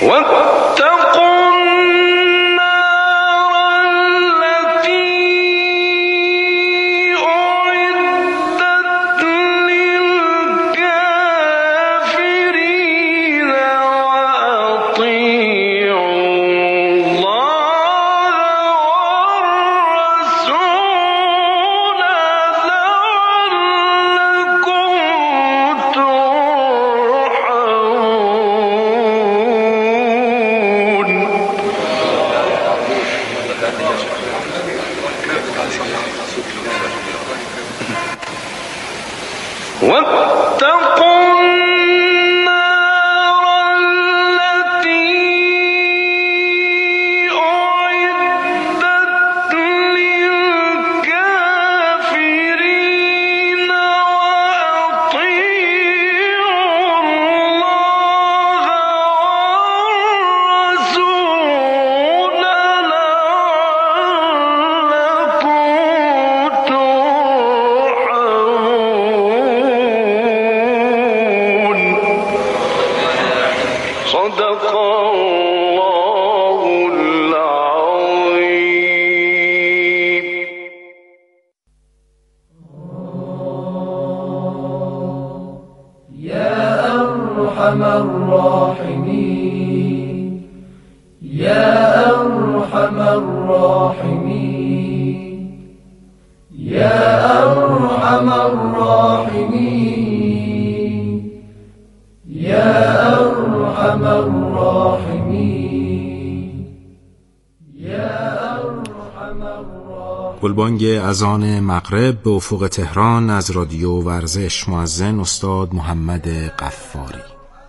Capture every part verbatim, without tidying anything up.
گلبانگ اذان مغرب به افق تهران از رادیو ورزش. مؤذن استاد محمد غفاری.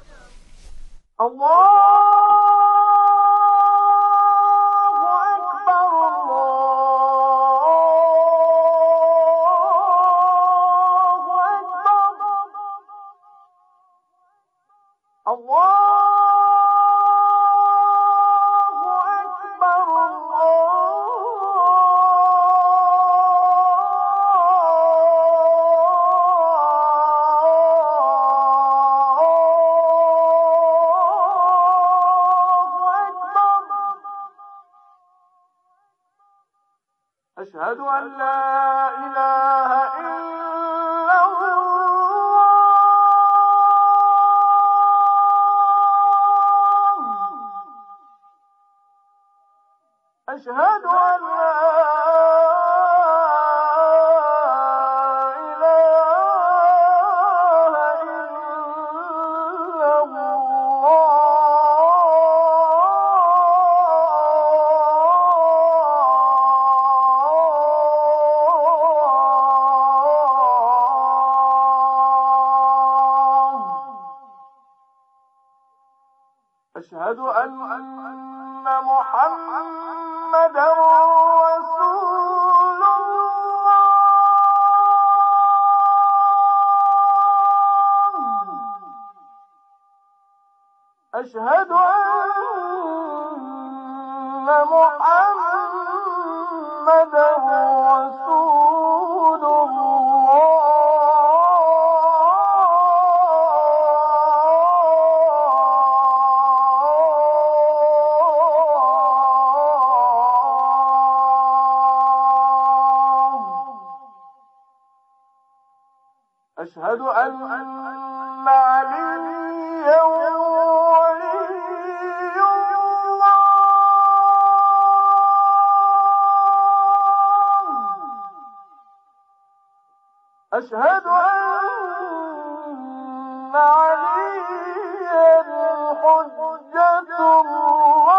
أشهد أن لا إله إلا الله أشهد أن لا أشهد أن محمدا رسول الله أشهد أن محمدا رسول الله أشهد أن عليا ولي الله أشهد أن عليا حجة الله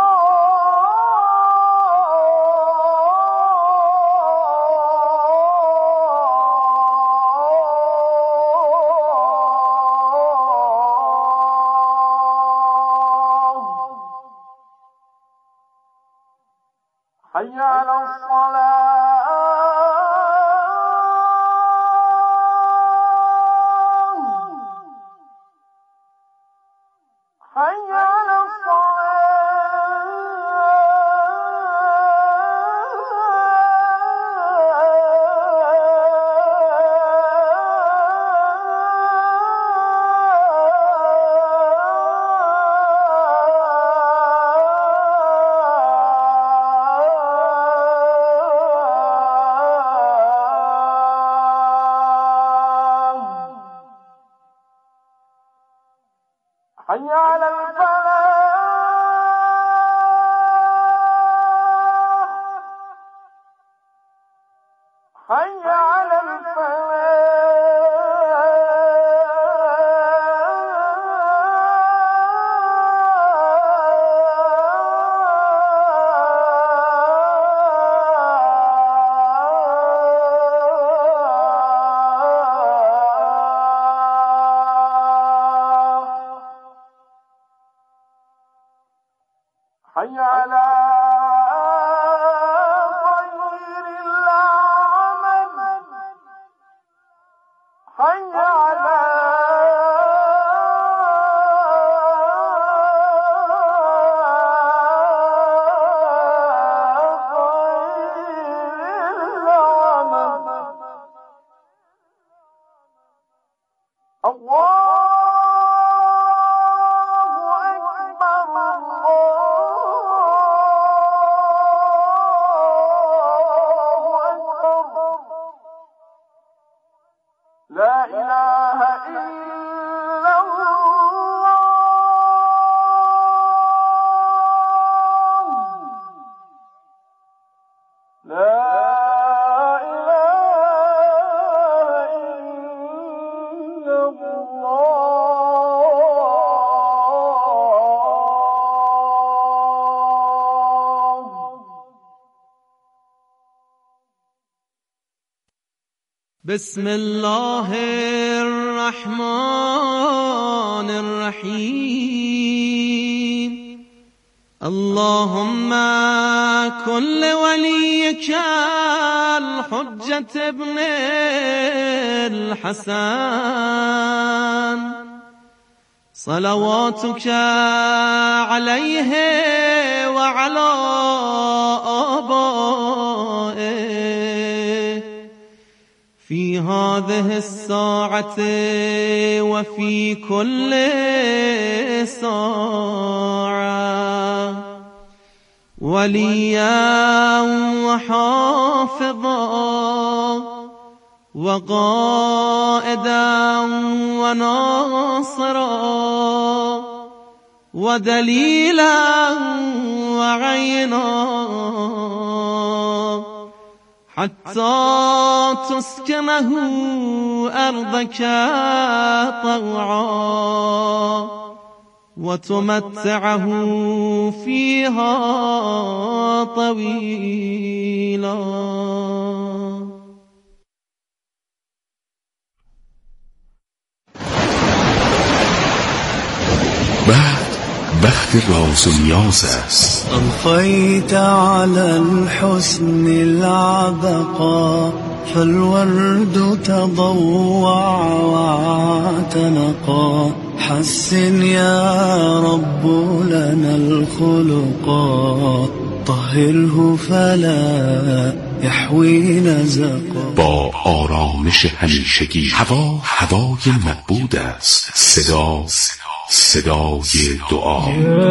حي على الصلاة حي على حي على الفلاح حي على حي على خير العمل حي على خير العمل الله لا إله إلا الله لا إله إلا الله. بسم الله الرحمن الرحيم. اللهم كن لوليك الحجة ابن الحسن صلواتك عليه وعلى آبائه في هذه الساعة وفي كل ساعة وليا وحافظا وقائدا وناصرا ودليلا وعينا حتى تسكنه أرضك طوعا وتمتعه فيها طويلا. بعد بخت راز و نیاز است. أضفيت على الحسن العبقى فالورد تضوع واعتنقا حسن يا رب لنا الخلقا طهره فلا يحوي نزقا. با آرامش همیشگی هوا هوای معبود است. صدا صدای دعا.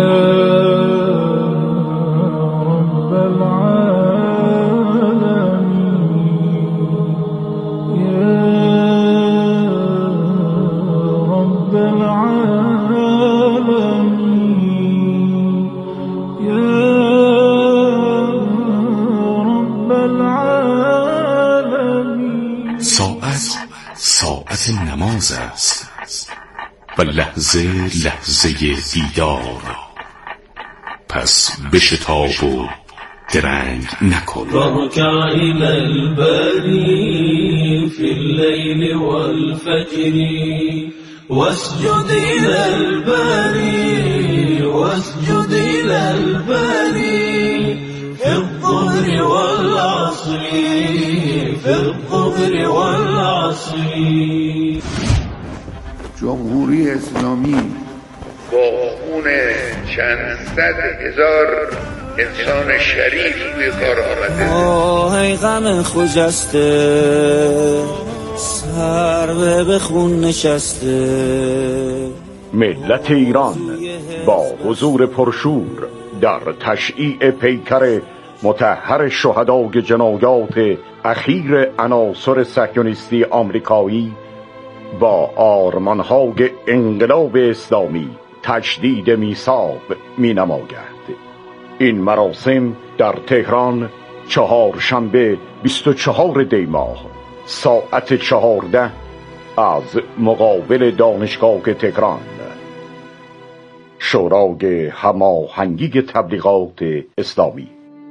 ساعت ساعت نماز است و لحظه لحظه دیدار. پس بشتاب و درنگ نکن. واركع إلى الباري في الليل والفجر واسجد إلى الباري واسجد إلى الباري في الظهر والعصر في الظهر والعصر. جمهوری اسلامی با خون چند صد هزار انسان شریف به کار آمده. آه ای غم خجسته سر به خون نشسته. ملت ایران با حضور پرشور در تشییع پیکر مطهر شهدای جنایات اخیر عناصر صهیونیستی آمریکایی با آرمانهای انقلاب اسلامی تجدید میثاق می نماید. این مراسم در تهران چهارشنبه بیست و چهارم دی ماه ساعت چهارده از مقابل دانشگاه تهران. شورای هماهنگی تبلیغات اسلامی.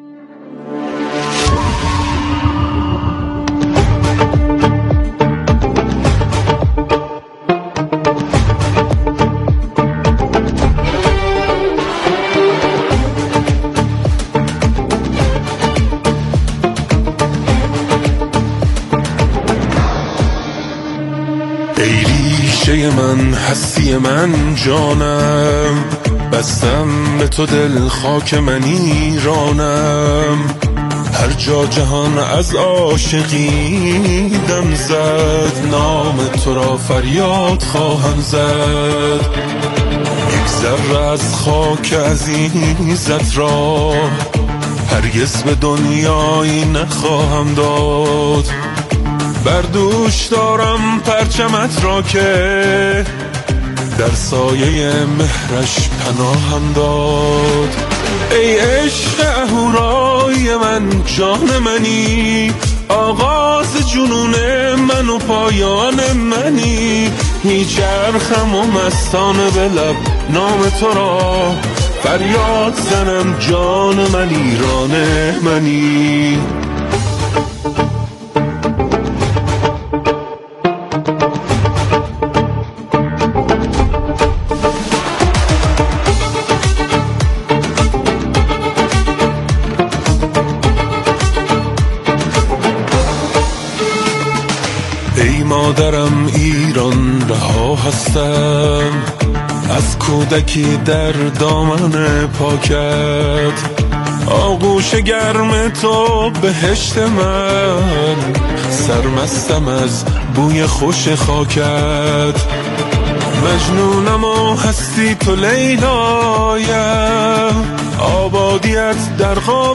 من هستی من جانم، بستم به تو دل خاک من ایرانم. هر جا جهان از عاشقی دم زد، نام تو را فریاد خواهم زد. یک ذره از خاک عزیزت را هرگز به دنیایی نخواهم داد. بر دوش دارم پرچمت را که در سایه مهرش پناهم داد. ای عشق اهورای من جان منی، آغاز جنون من و پایان منی. میچرخم و مستانه به لب نام تو را فریاد زنم، جان من ایران منی. مادرم ایران رها هستم، از کودکی در دامن پاکت. آغوش گرم تو بهشت من، سرمستم از بوی خوش خاکت. مجنونم و هستی تو لیلایم، آبادیت در خواب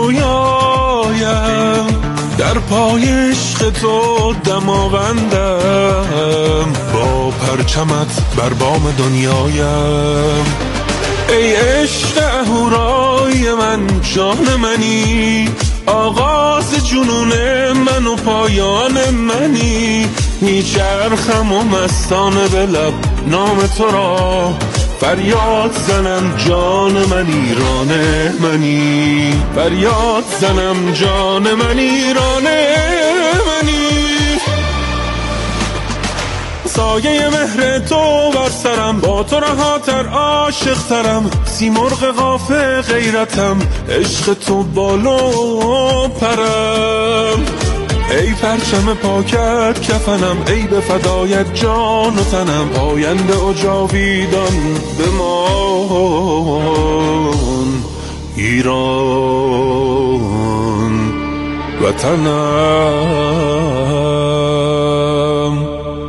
رویایم. در پای عشق تو دماوندم، با پرچمت بر بام دنیایم. ای عشق اهورای من جان منی، آغاز جنون من و پایان منی. میچرخم و مستانه به لب نام تو را فریاد زنم، جان من ایران منی. فریاد زنم جان من ایران منی. سایه مهر تو بر سرم، با تو رهاتر عاشق ترم. سیمرغ قاف غیرتم، عشق تو بالو پرم. ای پرچم پاکت کفنم، ای به فدایت جان و تنم. پاینده و جاویدان بمان ایران وطنم.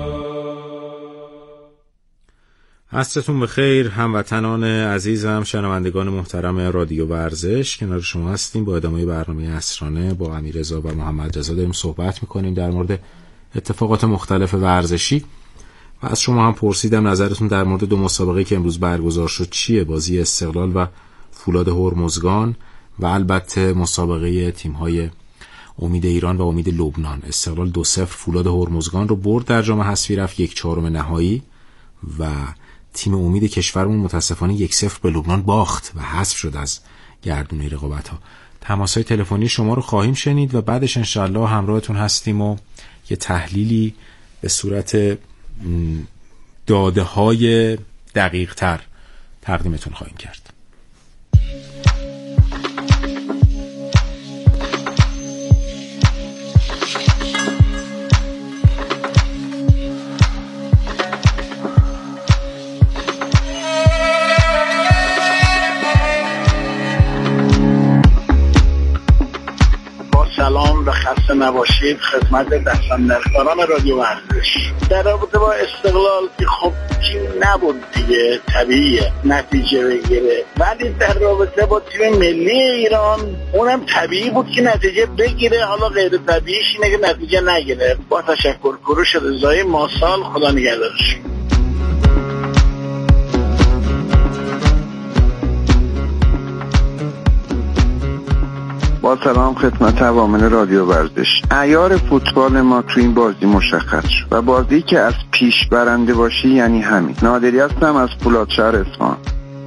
عصرتون بخیر هموطنان عزیزم، شنوندگان محترم رادیو ورزش. کنار شما هستیم با ادامه برنامه عصرانه. با امیررضا و محمد رضا داریم صحبت میکنیم در مورد اتفاقات مختلف ورزشی و از شما هم پرسیدم نظرتون در مورد دو مسابقه که امروز برگزار شد چیه؟ بازی استقلال و فولاد هرمزگان و البته مسابقه تیم‌های امید ایران و امید لبنان. استقلال دو صفر فولاد هرمزگان رو برد در جام حذفی، رفت یک چهارم نهایی و تیم امید کشورمون متاسفانه یک صفر به لبنان باخت و حذف شد از گردونه رقابت‌ها. تماس‌های تلفنی شما رو خواهیم شنید و بعدش انشالله همراهتون هستیم و یه تحلیلی به صورت داده‌های دقیق‌تر تقدیمتون خواهیم کرد. سلام و خسته نباشید خدمت دستاندرکاران رادیو ورزش. در رابطه با استقلال که خب تیم نبود دیگه، طبیعیه نتیجه بگیره، ولی در رابطه با تیم ملی ایران اونم طبیعی بود که نتیجه بگیره. حالا غیر طبیعیش اینه که نتیجه نگیره. با تشکر، کوروش رضایی ماسال، خدا نگهدارش. با سلام خدمت عوامل رادیو ورزش. عیار فوتبال ما تو این بازی مشخص شد و بازی که از پیش برنده باشی یعنی همین. نادری هستم از فولادشهر اصفهان.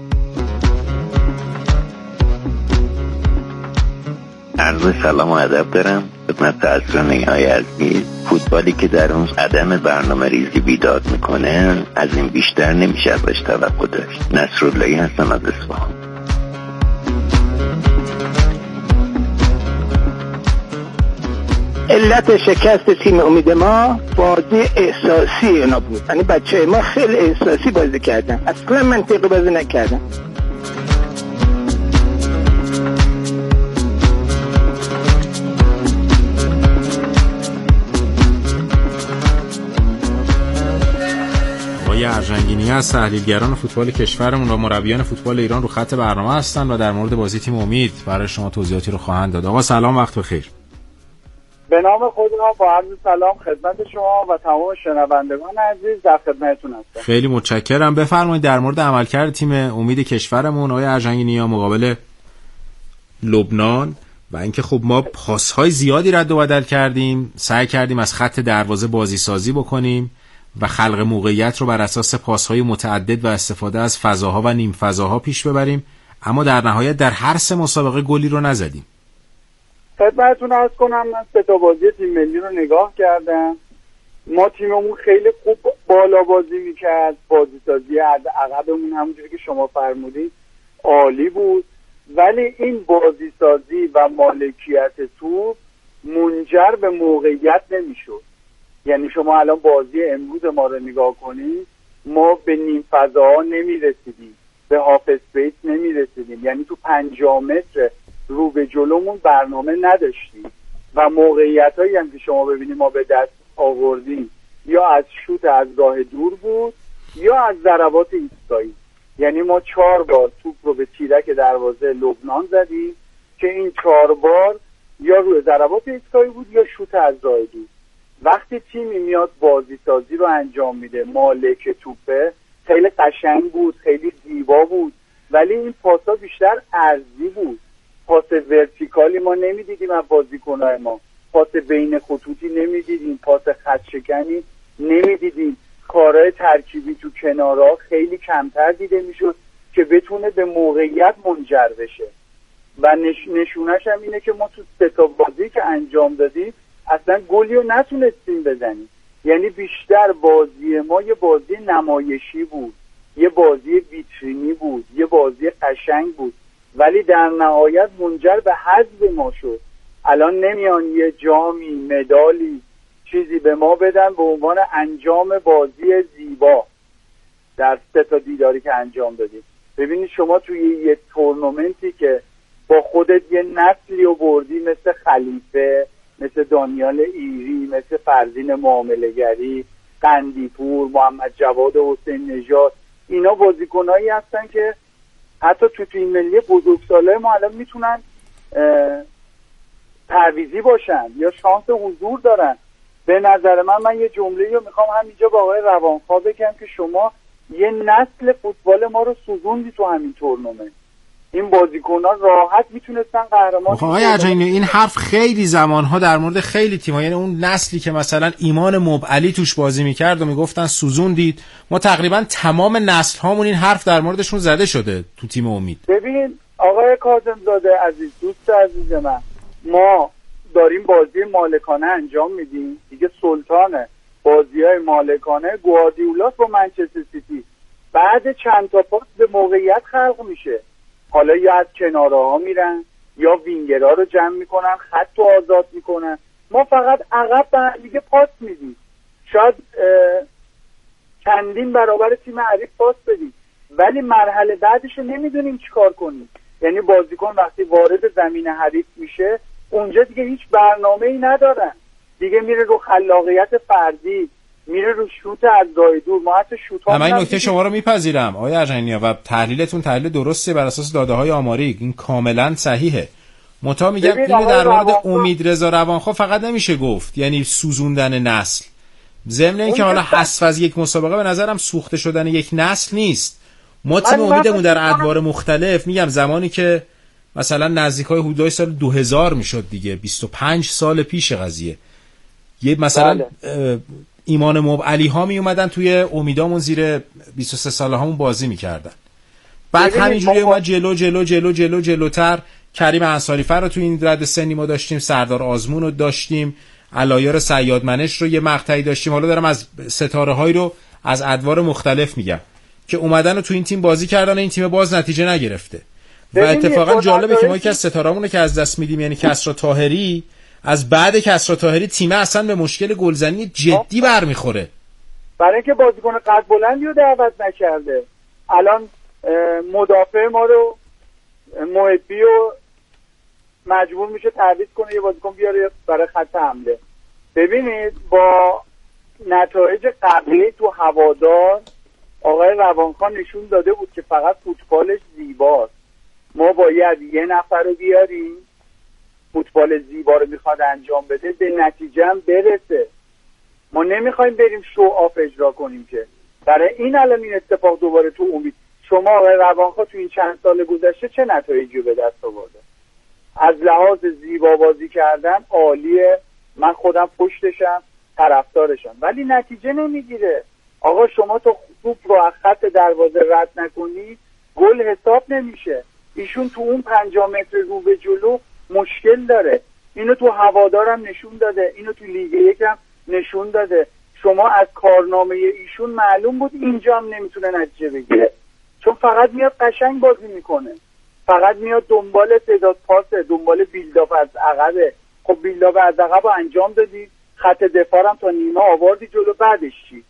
عرض سلام و ادب دارم خدمت تأثیرانه‌های عزیز. فوتبالی که در اون عدم برنامه ریزی بیداد میکنه از این بیشتر نمیشه ازش توقع داشت. نصراللهی هستم از اصفهان. علت شکست تیم امید ما بازی احساسی اینا بود. یعنی بچه ما خیلی احساسی بازی کردن، اصلا منطقی بازی نکردن. آقای ارجنگینی از تحلیلگران فوتبال کشورمون و مربیان فوتبال ایران رو خط برنامه هستن و در مورد بازی تیم امید برای شما توضیحاتی رو خواهند داد. آقا سلام، وقت بخیر. به نام خدا با عرض سلام خدمت شما و تمام شنوندگان عزیز در خدمتتون هستم. خیلی متشکرم. بفرمایید در مورد عملکرد تیم امید کشورمون آقای ارجنگینی مقابل لبنان و اینکه خب ما پاس‌های زیادی رد و بدل کردیم، سعی کردیم از خط دروازه بازی سازی بکنیم و خلق موقعیت رو بر اساس پاس‌های متعدد و استفاده از فضاها و نیم فضاها پیش ببریم، اما در نهایت در هر سه مسابقه گلی رو نزدیم. خدمتتون عرض کنم من سه تا بازی تیم ملی رو نگاه کردم. ما تیممون خیلی خوب بالا بازی میکرد، بازی سازی از عقبمون همونجوری که شما فرمودید عالی بود، ولی این بازی سازی و مالکیت توپ منجر به موقعیت نمیشد. یعنی شما الان بازی امروز ما رو نگاه کنید، ما به نیم فضاها نمیرسیدیم، به هاف اسپیس نمیرسیدیم، یعنی تو پنجاه متر رو به جلومون برنامه نداشتیم و موقعیت هایی هم که شما ببینید ما به دست آوردیم یا از شوت از راه دور بود یا از ضربات ایستگاهی. یعنی ما چهار بار توپ رو به تیرک دروازه لبنان زدیم که این چهار بار یا روی ضربات ایستگاهی بود یا شوت از راه دور. وقتی تیمی میاد بازی سازی رو انجام میده، مالک توپه، خیلی قشنگ بود، خیلی زیبا بود، ولی این پاسا بیشتر عرضی بود. پاس ورتیکالی ما نمیدیدیم از بازیکن‌های ما، پاس بین خطوطی نمیدیدیم، پاس خط شکنی نمیدیدیم، کارهای ترکیبی تو کنارها خیلی کمتر دیده میشد که بتونه به موقعیت منجر بشه. و نش... نشونش هم اینه که ما تو سه تا بازی که انجام دادیم اصلا گلی رو نتونستیم بزنیم. یعنی بیشتر بازی ما یه بازی نمایشی بود، یه بازی ویترینی بود، یه بازی قشنگ بود، ولی در نهایت منجر به حذف ما شد. الان نمیان یه جامی، مدالی، چیزی به ما بدن به عنوان انجام بازی زیبا در سه تا دیداری که انجام دادیم. ببینید شما توی یه تورنمنتی که با خودت یه نسلی رو بردی، مثل خلیفه، مثل دانیال ایری، مثل فرزین معامله‌گری، قندیپور، محمد جواد حسین نژاد، اینا بازیکنایی هستن که حتی تو تیم ملی بزرگسالای ما الان میتونن تعویضی باشن یا شانس حضور دارن. به نظر من من یه جمله‌ای رو میخوام همینجا با آقای روانخواه بگم که شما یه نسل فوتبال ما رو سوزوندی تو همین تورنمنت. این بازیکن‌ها راحت میتونستن قهرمان. آقای ارجنگینی این حرف خیلی زمانها در مورد خیلی تیم‌ها، یعنی اون نسلی که مثلا ایمان مبعلی توش بازی میکرد و میگفتن سوزوندید، ما تقریبا تمام نسل هامون این حرف در موردشون زده شده تو تیم امید. ببین آقای کاظم‌زاده عزیز، دوست عزیز من، ما داریم بازی مالکانه انجام میدیم دیگه. سلطانه بازی‌های مالکانه گواردیولا با منچستر سیتی، بعد چند تا پاس به موقعیت خلق میشه. حالا یا از کنارها میرن یا وینگرها رو جمع میکنن، خط رو آزاد میکنن، ما فقط عقب به دیگه پاس میدیم. شاید چندین برابر تیم حریف پاس بدیم، ولی مرحله بعدش رو نمیدونیم چیکار کنیم. یعنی بازیکن وقتی وارد زمین حریف میشه اونجا دیگه هیچ برنامه‌ای ندارن، دیگه میره رو خلاقیت فردی، میره رو شوت از راه دور. ما حتی شوت ها، من این نکته شما رو میپذیرم آقای ارجنگینی و تحلیلتون تحلیل درسته بر اساس داده‌های آماری، این کاملا صحیحه. متا میگم اینو در مورد امید رضا روانخواه فقط نمیشه گفت یعنی سوزوندن نسل، ضمن اینکه حالا حذف از یک مسابقه به نظرم سوخته شدن یک نسل نیست. ما تیم امیدمون در ادوار مختلف، میگم زمانی که مثلا نزدیکای حدودای سال دو هزار میشد دیگه، بیست و پنج سال پیش قضیه. یه مثلا بله. ایمان موب علی ها می اومدن توی امیدامون زیر بیست و سه ساله هامون بازی میکردن. بعد همینجوری اومد جلو جلو جلو جلو جلوتر. کریم انصاری فر رو تو این رد سنی ما داشتیم، سردار آزمون رو داشتیم، علایار صیادمنش رو یه مقطعی داشتیم. حالا دارم از ستاره هایی رو از ادوار مختلف میگم که اومدن و تو این تیم بازی کردن، این تیم باز نتیجه نگرفته. و اتفاقا جالبه که ما یکی از ستاره‌مون رو که از دست میدیم، یعنی کسری طاهری، از بعد کسری طاهری تیم اصلا به مشکل گلزنی جدی برمیخوره، برای اینکه بازیکن قد بلندی رو دعوت نکرده. الان مدافع ما رو محبی و مجبور میشه تعویض کنه یه بازیکن بیاره برای خط حمله. ببینید با نتایج قبلی تو هوادار آقای روانخان نشون داده بود که فقط فوتبالش زیباست. ما باید یه نفر رو بیاریم فوتبال زیبا رو میخواد انجام بده، به نتیجه هم برسه. ما نمیخوایم بریم شو آف اجرا کنیم که. برای این الان این اتفاق دوباره تو امید. شما آقای روانخان تو این چند سال گذشته چه نتایجی به دست آورده؟ از لحاظ زیبا بازی کردن عالیه، من خودم پشتشم، طرفدارشم، ولی نتیجه نمیگیره. آقا شما تو توپ رو از خط دروازه رد نکنی گل حساب نمیشه. ایشون تو اون پنجاه متر رو به جلو مشکل داره. اینو تو هوادارم نشون داده، اینو تو لیگ یکم نشون داده. شما از کارنامه ایشون معلوم بود اینجا هم نمیتونه نتیجه بگیره، چون فقط میاد قشنگ بازی میکنه، فقط میاد دنبال تعداد پاسه، دنبال بیلداپ از عقبه. خب بیلداپ از عقب رو انجام دادی، خط دفاعم تا نیمه آوردی جلو، بعدش چی؟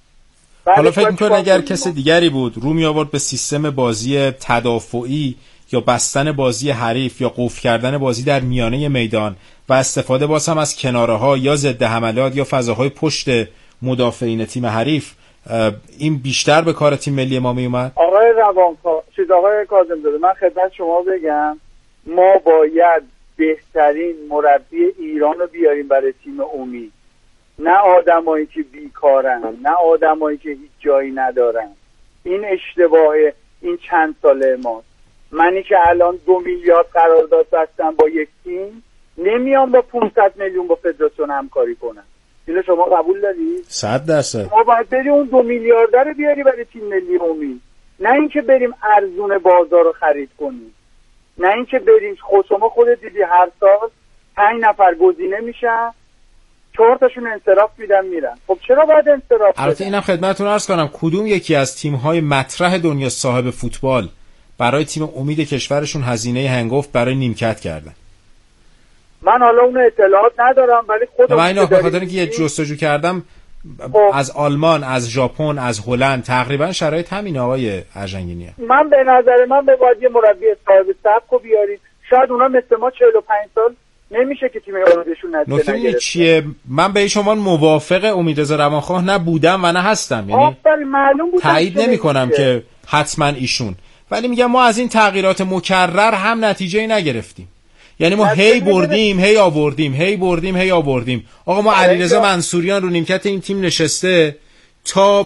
حالا فکر می‌کنم اگر کسی دیگری بود رو می آورد به سیستم بازی تدافعی یا بستن بازی حریف یا قفل کردن بازی در میانه میدان و استفاده باز هم از کناره‌ها یا ضد حملات یا فضاهای پشت مدافعین تیم حریف، این بیشتر به کار تیم ملی ما می اومد. آقای روانکا چیز آقای کاظم داده، من خدمت شما بگم ما باید بهترین مربی ایران رو بیاریم برای تیم امید، نه آدمایی که بیکارن، نه آدمایی که هیچ جایی ندارن. این اشتباه این چند ساله ماست. منی که الان دو میلیارد قرارداد بستم با یک تیم، نمیام با پانصد میلیون با فدراسیون همکاری کنم. اینو شما قبول دارید؟ صد درصد. ما باید بریم اون دو میلیارد رو بیاری برای تیم ملی امید، نه اینکه بریم ارزون بازار رو خرید کنیم، نه اینکه بریم خود شما خودت دیدی هر سال پنج نفر گزینه میشن، چهار تاشون انصراف میدن میرن. خب چرا باید انصراف بدن؟ البته اینم خدمتتون عرض کنم کدوم یکی از تیم‌های مطرح دنیا صاحب فوتبال برای تیم امید کشورشون هزینه هنگفت برای نیمکت کردن؟ من حالا اون اطلاعات ندارم، ولی خودم من اینو به خاطر اینکه یه جستجو کردم خب. از آلمان، از ژاپن، از هلند تقریبا شرایط همینه آقای ارژنگینی. من به نظر من به باید یه مربی صاحب سبک رو بیارید. شاید اونا مثل ما چهل و پنج سال نمیشه که تیم امیدشون نتیجه نگرفته. نکته چیه؟ من به شما موافق امیدرضا روانخواه نه بودم و نه هستم، یعنی معلوم بود تایید نمی‌کنم که حتما ایشون، ولی میگم ما از این تغییرات مکرر هم نتیجه نگرفتیم. یعنی ما هی بردیم هی آوردیم هی بردیم هی آوردیم. آقا ما علیرضا منصوریان رو نیمکت این تیم نشسته تا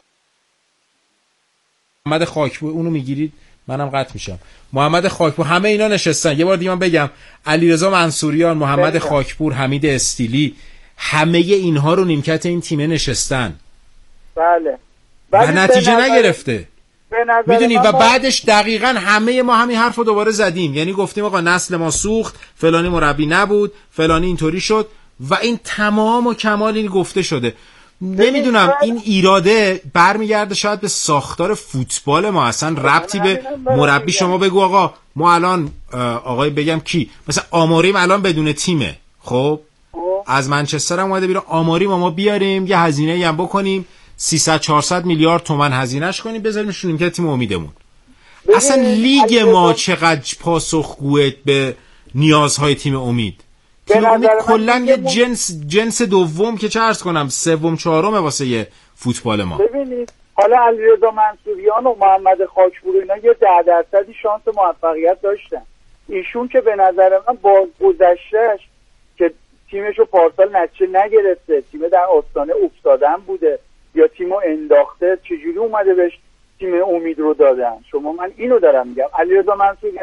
محمد خاکپور، اونو میگیرید منم قطع میشم، محمد خاکپور، همه اینا نشستن. یه بار دیگه من بگم علیرضا منصوریان، محمد خاکپور، حمید استیلی، همه اینها رو نیمکت این تیم نشستن. بله. و نتیجه نگرفته. میدونی و بعدش دقیقاً همه ما همین حرف رو دوباره زدیم، یعنی گفتیم آقا نسل ما سوخت، فلانی مربی نبود، فلانی اینطوری شد و این تمام و کمال این گفته شده. نمیدونم این ایراده برمیگرده شاید به ساختار فوتبال ما، اصلا ربطی به مربی. شما بگو آقا ما الان آقای بگم کی مثلا آماریم الان بدون تیمه، خب از منچستر هم اومده بیرون، آماریم ما بیاریم یه هزینه‌ای هم بکنیم سیصد چهارصد میلیارد تومان هزینه‌اش کنیم بذاریمشون که تیم امیدمون. اصلا لیگ ما چقدر پاسخگوه به نیازهای تیم امید. تیم امید کلا یه جنس جنس دوم که چه عرض کنم سوم چهارم واسه یه فوتبال ما. ببینید حالا علیرضا منصوریان و محمد خاکپور اینا یه ده درصدی شانس موفقیت داشتن. ایشون که به نظر من با گذشتهش که تیمشو پارسال نتیجه نگرفته، تیم در آستانه افتادن بوده یا تیمو انداخته، چجوری اومده بهش تیم امید رو دادن؟ شما من اینو دارم میگم. علیرضا منصوریان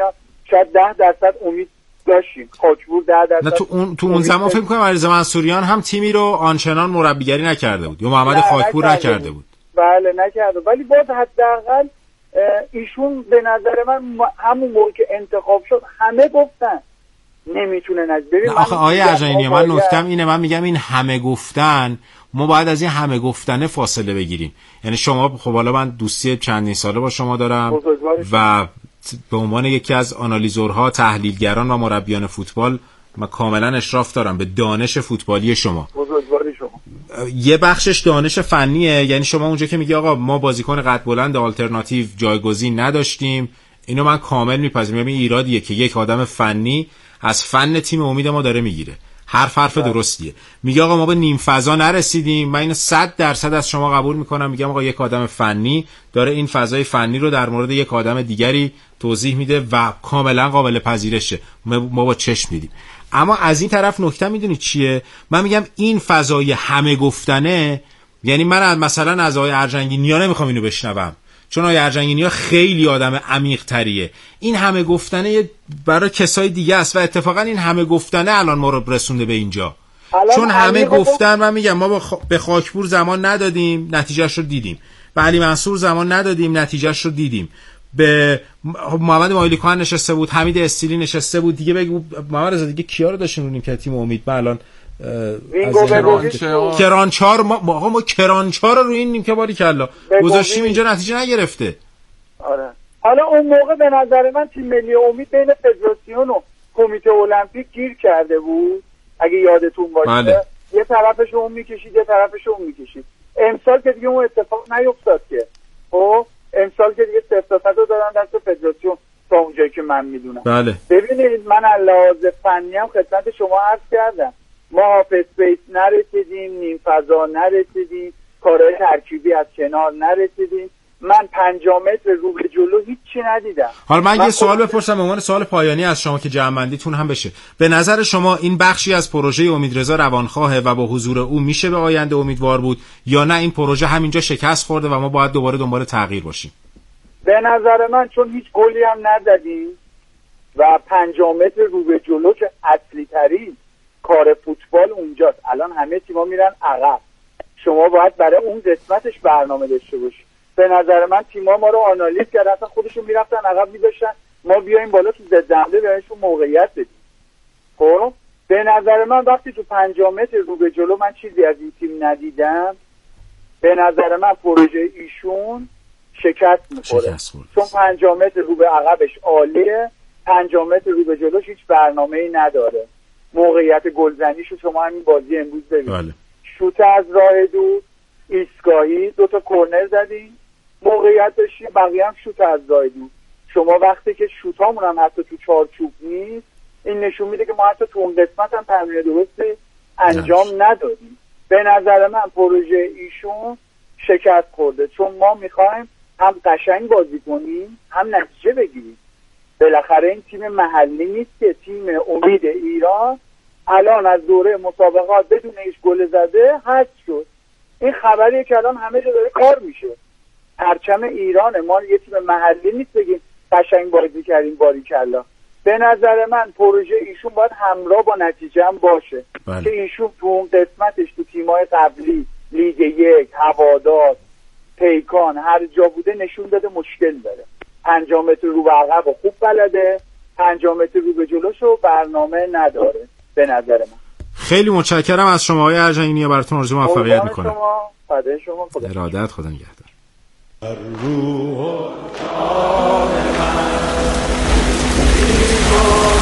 شاید ده درصد امید داشتیم. خاکپور ده درصد. نه تو اون تو اون زمان فکر می‌کنم علیرضا منصوریان هم تیمی رو آنچنان مربیگری نکرده بود یا محمد خاکپور نکرده, نکرده بود. بله نکرده، ولی باز حداقل ایشون به نظر من همون موقع که انتخاب شد همه گفتن نمیتونه نجبری. آخه آیه ارجانی من نکتم اینه، من میگم این همه گفتن ما باید از این همه گفتنه فاصله بگیریم. یعنی شما خب حالا من دوستی چندین ساله با شما دارم و به عنوان یکی از آنالیزورها، تحلیلگران و مربیان فوتبال من کاملا اشراف دارم به دانش فوتبالی شما. بزرگواری شما. یه بخشش دانش فنیه، یعنی شما اونجا که میگی آقا ما بازیکن قد بلند آلترناتیو جایگزین نداشتیم، اینو من کامل میپذیرم. یعنی ایرادیه که یک آدم فنی از فن تیم امید ما داره میگیره. حرف حرف درستیه. میگه آقا ما به نیم فضا نرسیدیم، من اینو صد درصد از شما قبول میکنم. میگم آقا یک آدم فنی داره این فضای فنی رو در مورد یک آدم دیگری توضیح میده و کاملا قابل پذیرشه، ما با چشم دیدیم. اما از این طرف نکته میدونی چیه؟ من میگم این فضای همه گفتنه، یعنی من مثلا از آقای ارجنگینیا نمیخوام اینو بشنوم، چون آقای ارجنگینیا خیلی آدم عمیق تریه. این همه گفتنه برای کسای دیگه است و اتفاقا این همه گفتنه الان ما رو رسونده به اینجا. چون همه گفتن، من میگم ما به خاکپور زمان ندادیم نتیجهش رو دیدیم، به علی منصور زمان ندادیم نتیجهش رو دیدیم، به محمد مایلیکوان نشسته بود، حمید استیلی نشسته بود، دیگه بگو محمد رضا دیگه کیا رو داشتیم رو نیمکت تیم امید؟ من الان کرانچار ما آقا ما کرانچار رو این نیمکت باری کلا گذاشتیم اینجا نتیجه نگرفته. آره حالا اون موقع به نظر من تیم ملی امید بین فدراسیون و کمیته المپیک گیر کرده بود اگه یادتون باشه. بله. یه طرفش اون میکشید یه طرفش اون میکشید. امسال که دیگه اون اتفاق نیفتاد که. خب امسال که دیگه صفر رو دادن دست فدراسیون تا اونجایی که من میدونم. بله. ببینید من لحاظ فنی هم خدمت شما عرض کردم، ما هاف اسپیس نرسیدیم، نیم فضا نرسیدیم، کارهای ترکیبی از کنار نرسیدیم، من پنجاه متر رو به جلو هیچی ندیدم. حالا من, من یه سوال بپرسم به عنوان سوال پایانی از شما که جمع‌بندیتون هم بشه. به نظر شما این بخشی از پروژه امیدرضا روانخواهه و با حضور او میشه به آینده امیدوار بود یا نه این پروژه همینجا شکست خورده و ما باید دوباره دنبال تغییر باشیم؟ به نظر من چون هیچ گلی هم نزدیم و پنجاه متر رو به جلو که اصلی ترین کار فوتبال اونجاست. الان همه تیم‌ها میرن عقب، شما باید برای اون قسمتش برنامه داشته باشید. به نظر من تیم‌ها ما رو آنالیز کردن، اصلا خودشون میرفتن عقب می‌ذاشتن ما بیایم بالا تو ضد حمله بهشون موقعیت بدیم. خب به نظر من وقتی تو پنجاه متر رو به جلو من چیزی از این تیم ندیدم، به نظر من پروژه ایشون شکست می‌خوره. چون پنجاه متر رو به عقبش عالیه، پنجاه متر رو به جلوش هیچ برنامه‌ای نداره. موقعیت گلزنیشو شما همین بازی امروز ببینید. بله. شوت از راه دور، ایستگاهی، دو تا کرنر زدیم، موقعیت داشتیم، بقیه هم شوت از راه دور. شما وقتی که شوتامون هم حتی تو چارچوب نیست، این نشون میده که ما حتی تو اون قسمت هم تمرین درستی انجام ندادیم. به نظر من پروژه ایشون شکست خورده، چون ما میخوایم هم قشنگ بازی کنیم هم نتیجه بگیریم. بالاخره این تیم محلی نیست که تیم امید ایران الان از دوره مسابقات بدون هیچ گل زده حذف شد. این خبریه که الان همه جا داره کار میشه. پرچم ایرانه، ما یه تیم محلی نیست بگیم قشنگ بازی کردیم باریکلا. به نظر من پروژه ایشون باید همراه با نتیجه هم باشه. بله. که ایشون تو اون قسمتش تو تیم‌های قبلی لیگ یک، هوادار، پیکان هر جا بوده نشون داده مشکل داره. پنجاه متر رو به عقب و خوب بلده، پنجاه متر رو به جلوشو برنامه نداره به نظر من. خیلی متشکرم از شما آقای ارجنگینیا، براتون آرزوی موفقیت میکنم. شما فدای شما، خدا ارادت، خدا نگهدار. روح